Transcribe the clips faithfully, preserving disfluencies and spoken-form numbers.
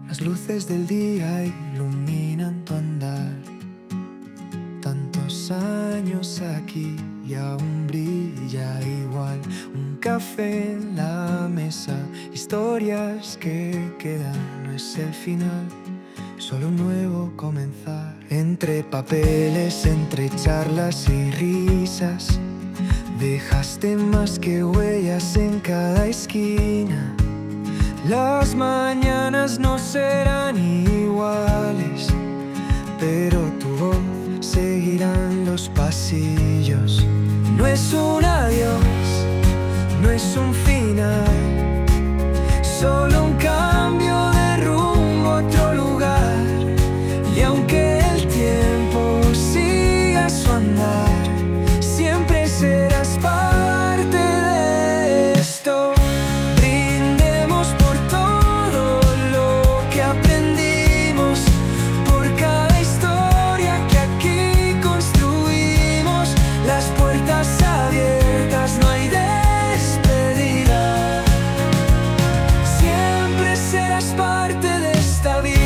Las luces del día iluminan tu andar. Tantos años aquí y aún brilla igual. Un café en la mesa, historias que quedan. No es el final, solo un nuevo comenzar. Entre papeles, entre charlas y risas, dejaste más que huellas en cada esquina. Las mañanas no serán iguales, pero tu voz seguirá en los pasillos. No es un adiós, no es un final, solo un cambio de rumbo a otro lugar. Y aunque el tiempo siga su andar, siempre serás parte de esto. Brindemos por todo lo que aprendimos, por cada historia que aquí construimos. Las puertas abiertas, no hay despedida. Siempre serás parte de esta vida.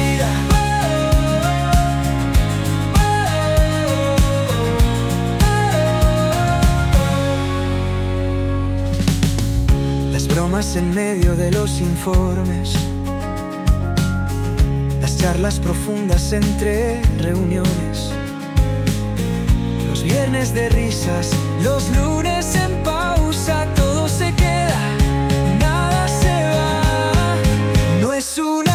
Las bromas en medio de los informes, las charlas profundas entre reuniones, los viernes de risas, los lunes en pausa. Todo se queda, nada se va. No es una